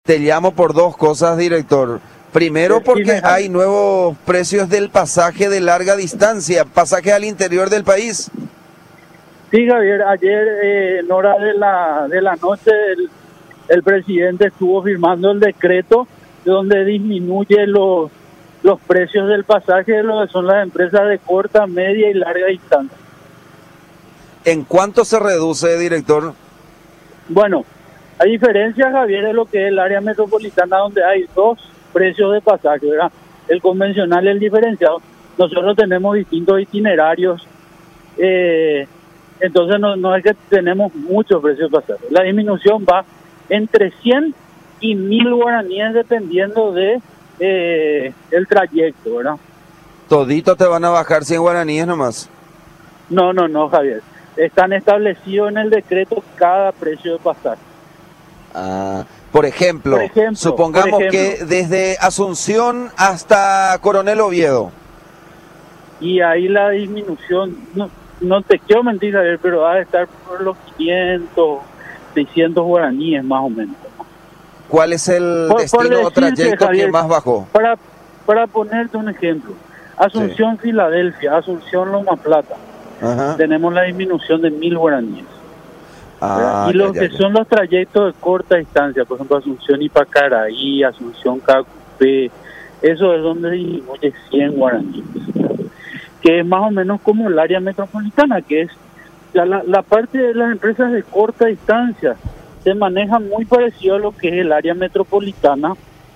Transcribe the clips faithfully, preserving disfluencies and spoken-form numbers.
Te llamo por dos cosas, director. Primero, porque hay nuevos precios del pasaje de larga distancia, pasaje al interior del país. Sí, Javier, ayer eh, en hora de la, de la noche el, el presidente estuvo firmando el decreto donde disminuye los, los precios del pasaje de lo que son las empresas de corta, media y larga distancia. ¿En cuánto se reduce, director? Bueno, a diferencia, Javier, de lo que es el área metropolitana, donde hay dos precios de pasaje, ¿verdad? El convencional y el diferenciado. Nosotros tenemos distintos itinerarios, eh, entonces no, no es que tenemos muchos precios de pasaje. La disminución va entre cien y mil guaraníes dependiendo de eh, el trayecto, ¿verdad? ¿Todito te van a bajar cien guaraníes nomás? No, no, no, Javier. Están establecidos en el decreto cada precio de pasaje. Ah, por ejemplo, por ejemplo supongamos por ejemplo, que desde Asunción hasta Coronel Oviedo. Y ahí la disminución, no, no te quiero mentir, Javier, pero va a estar por los quinientos, seiscientos guaraníes más o menos. ¿Cuál es el por, destino por o trayecto, Javier, que más bajó? Para, para ponerte un ejemplo, Asunción, sí. Filadelfia, Asunción, Loma Plata, Ajá. tenemos la disminución de mil guaraníes. Ah, y los ya, ya, que ya. son los trayectos de corta distancia, por ejemplo, Asunción Ipacaraí, Asunción Cacupé, eso es donde disminuye cien guaraníes, que es más o menos como el área metropolitana, que es la, la, la parte de las empresas de corta distancia, se maneja muy parecido a lo que es el área metropolitana,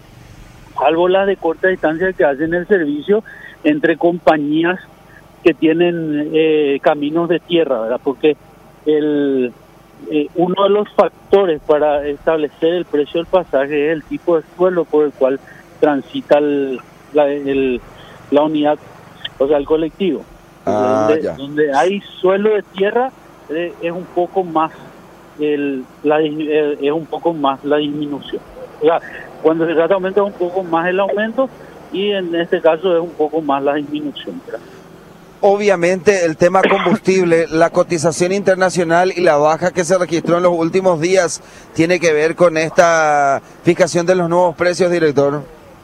salvo las de corta distancia que hacen el servicio entre compañías que tienen eh, caminos de tierra, ¿verdad? Porque el Eh, uno de los factores para establecer el precio del pasaje es el tipo de suelo por el cual transita el, la, el, la unidad, o sea, el colectivo. Ah, donde, donde hay suelo de tierra eh, es un poco más el, la, eh, es un poco más la disminución. O sea, cuando se trata de aumento es un poco más el aumento y en este caso es un poco más la disminución, ¿verdad? Obviamente el tema combustible, la cotización internacional y la baja que se registró en los últimos días tiene que ver con esta fijación de los nuevos precios, director.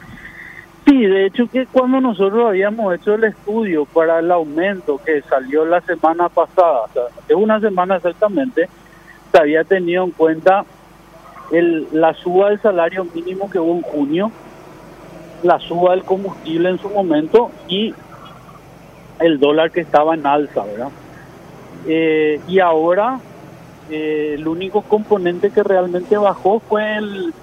Sí, de hecho que cuando nosotros habíamos hecho el estudio para el aumento que salió la semana pasada, o sea, hace una semana exactamente, se había tenido en cuenta el, la suba del salario mínimo que hubo en junio, la suba del combustible en su momento y el dólar que estaba en alza, ¿verdad? Eh, y ahora eh, el único componente que realmente bajó fue el,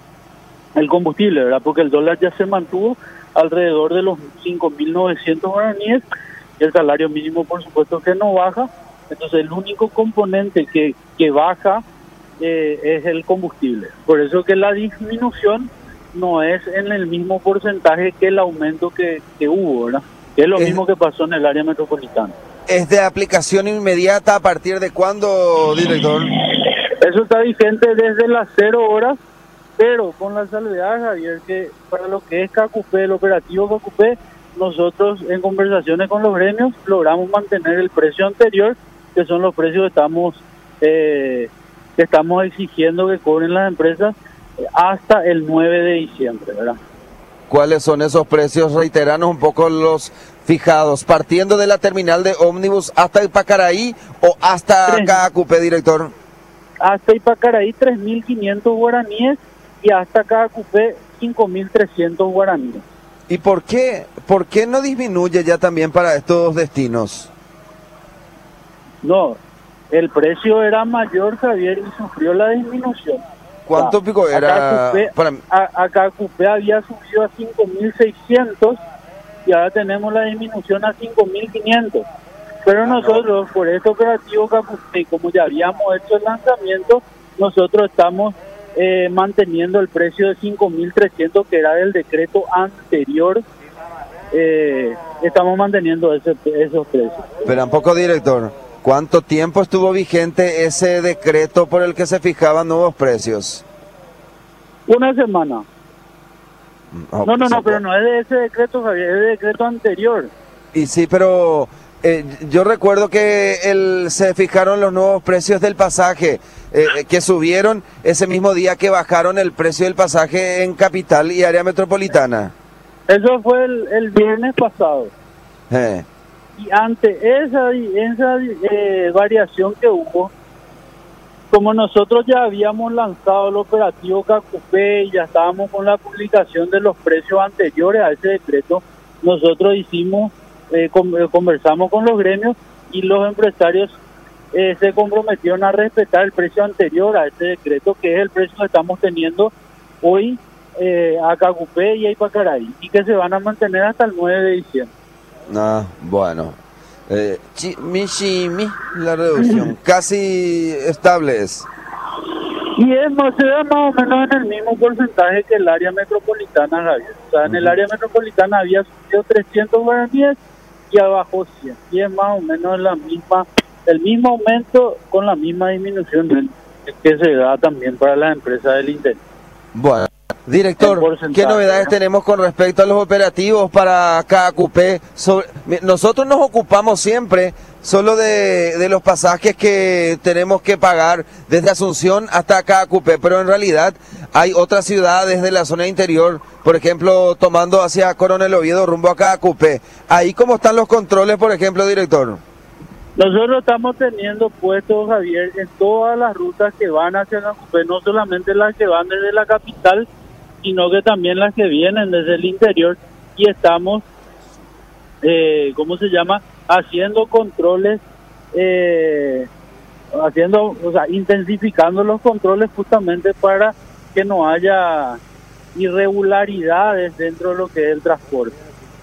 el combustible, ¿verdad? Porque el dólar ya se mantuvo alrededor de los cinco mil novecientos guaraníes, y el salario mínimo por supuesto que no baja, entonces el único componente que, que baja eh, es el combustible. Por eso que la disminución no es en el mismo porcentaje que el aumento que, que hubo, ¿verdad? Es lo mismo que pasó en el área metropolitana. ¿Es de aplicación inmediata a partir de cuándo, director? Eso está vigente desde las cero horas, pero con la salvedad, Javier, que para lo que es Cacupé, el operativo Cacupé, nosotros en conversaciones con los gremios logramos mantener el precio anterior, que son los precios que estamos, eh, que estamos exigiendo que cobren las empresas hasta el nueve de diciembre, ¿verdad? ¿Cuáles son esos precios? Reiteranos un poco los fijados, partiendo de la terminal de ómnibus hasta Ipacaraí o hasta Cacupé, director. Hasta Ipacaraí tres mil quinientos guaraníes y hasta Cacupé cinco mil trescientos guaraníes. ¿Y por qué, por qué no disminuye ya también para estos destinos? No, el precio era mayor, Javier, y sufrió la disminución. ¿Cuánto o sea, pico era? Acá Cupé, para... a, acá Cupé había subido a cinco mil seiscientos y ahora tenemos la disminución a cinco mil quinientos. Pero ah, nosotros, no. por este operativo Cacupé, como ya habíamos hecho el lanzamiento, nosotros estamos eh, manteniendo el precio de cinco mil trescientos, que era del decreto anterior. Eh, estamos manteniendo ese, esos precios. Pero un poco, director, ¿cuánto tiempo estuvo vigente ese decreto por el que se fijaban nuevos precios? Una semana. No, no, no, no, pero no es de ese decreto, Javier, es de decreto anterior. Y sí, pero Eh, yo recuerdo que el, se fijaron los nuevos precios del pasaje, eh, que subieron ese mismo día que bajaron el precio del pasaje en Capital y área metropolitana. Eso fue el, el viernes pasado. Eh. Y ante esa, esa eh, variación que hubo, como nosotros ya habíamos lanzado el operativo Cacupé y ya estábamos con la publicación de los precios anteriores a ese decreto, nosotros hicimos, eh, conversamos con los gremios y los empresarios eh, se comprometieron a respetar el precio anterior a ese decreto, que es el precio que estamos teniendo hoy eh, a Cacupé y a Ipacaraí, y que se van a mantener hasta el nueve de diciembre. Ah, bueno. Eh, chi, mi, chi, mi, la reducción casi estable es. Y es más, se da más o menos en el mismo porcentaje que el área metropolitana, Javier. O sea, en uh-huh. el área metropolitana había subido trescientos guaraníes y abajo cien. Y es más o menos la misma, el mismo aumento con la misma disminución que se da también para las empresas del interior. Bueno. Director, ¿qué novedades ¿no? tenemos con respecto a los operativos para Cacupé? Sobre, nosotros nos ocupamos siempre solo de, de los pasajes que tenemos que pagar desde Asunción hasta Cacupé, pero en realidad hay otras ciudades de la zona interior, por ejemplo, tomando hacia Coronel Oviedo rumbo a Cacupé. Ahí, ¿cómo están los controles, por ejemplo, director? Nosotros estamos teniendo puestos, Javier, en todas las rutas que van hacia Cacupé, no solamente las que van desde la capital, sino que también las que vienen desde el interior, y estamos, eh, ¿cómo se llama?, haciendo controles, eh, haciendo, o sea, intensificando los controles justamente para que no haya irregularidades dentro de lo que es el transporte.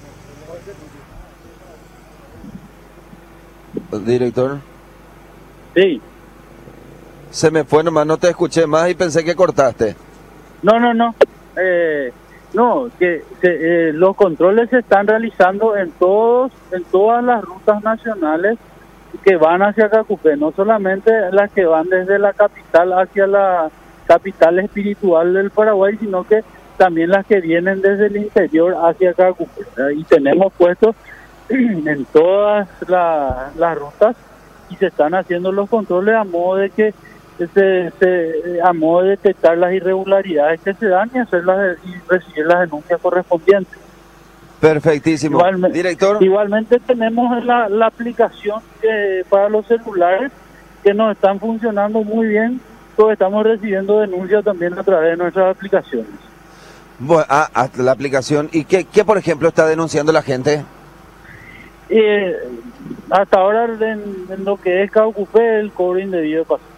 Director. Sí. Se me fue nomás, no te escuché más y pensé que cortaste. No, no, no. Eh, no, que se, eh, los controles se están realizando en todos, en todas las rutas nacionales que van hacia Cacupé, no solamente las que van desde la capital hacia la capital espiritual del Paraguay, sino que también las que vienen desde el interior hacia Cacupé. Y tenemos puestos en todas la, las rutas y se están haciendo los controles a modo de que Se, se, a modo de detectar las irregularidades que se dan y hacerlas y recibir las denuncias correspondientes. Perfectísimo. Igualmente, Director. Igualmente tenemos la, la aplicación que, para los celulares que nos están funcionando muy bien, pues estamos recibiendo denuncias también a través de nuestras aplicaciones. Bueno, ah, la aplicación. ¿Y qué, qué, por ejemplo, está denunciando la gente? Eh, hasta ahora en, en lo que es Cacupé, el cobro indebido de pasaje.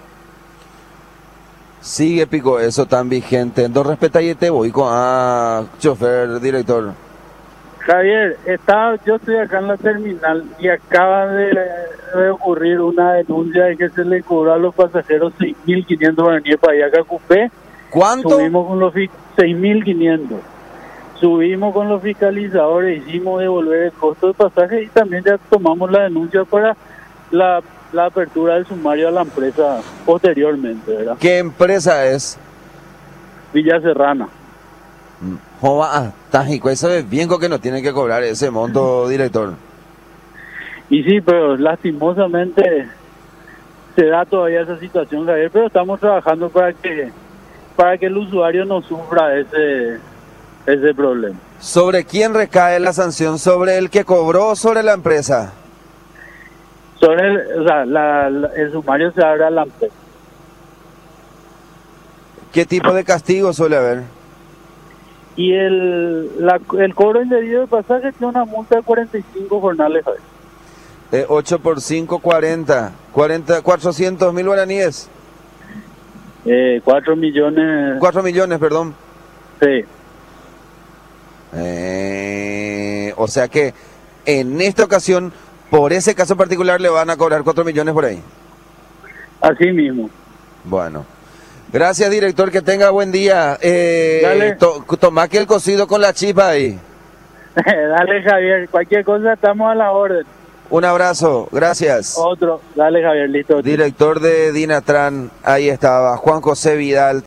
Sigue pico eso tan vigente. Entonces respeta y te voy con ah, chofer, director. Javier, está, yo estoy acá en la terminal y acaba de, de ocurrir una denuncia de que se le cobró a los pasajeros seis mil quinientos guaraníes para ir a Cacupé. ¿Cuánto? Subimos con los seis mil quinientos. Subimos con los fiscalizadores, hicimos devolver el costo del pasaje y también ya tomamos la denuncia para la la apertura del sumario a la empresa posteriormente, ¿verdad? ¿Qué empresa es? Villa Serrana. Jova, Tájico, eso es bien que no tiene que cobrar ese monto, director. Y sí, pero lastimosamente se da todavía esa situación, Javier, pero estamos trabajando para que para que el usuario no sufra ese ese problema. ¿Sobre quién recae la sanción? ¿Sobre el que cobró o sobre la empresa? Sobre el, o sea, la, la, el sumario se abre a la empresa. ¿Qué tipo de castigo suele haber? Y el la, el cobro indebido de pasaje tiene una multa de cuarenta y cinco jornales. Eh, ocho por cinco, cuarenta. cuarenta, cuatrocientos mil guaraníes. Eh, cuatro millones. cuatro millones, perdón. Sí. Eh, o sea que en esta ocasión, por ese caso particular, le van a cobrar cuatro millones por ahí. Así mismo. Bueno. Gracias, director, que tenga buen día. Eh, Dale. To, toma que el cocido con la chipa ahí. Dale, Javier. Cualquier cosa estamos a la orden. Un abrazo. Gracias. Otro. Dale, Javier. Listo. Director de Dinatran, ahí estaba, Juan José Vidal.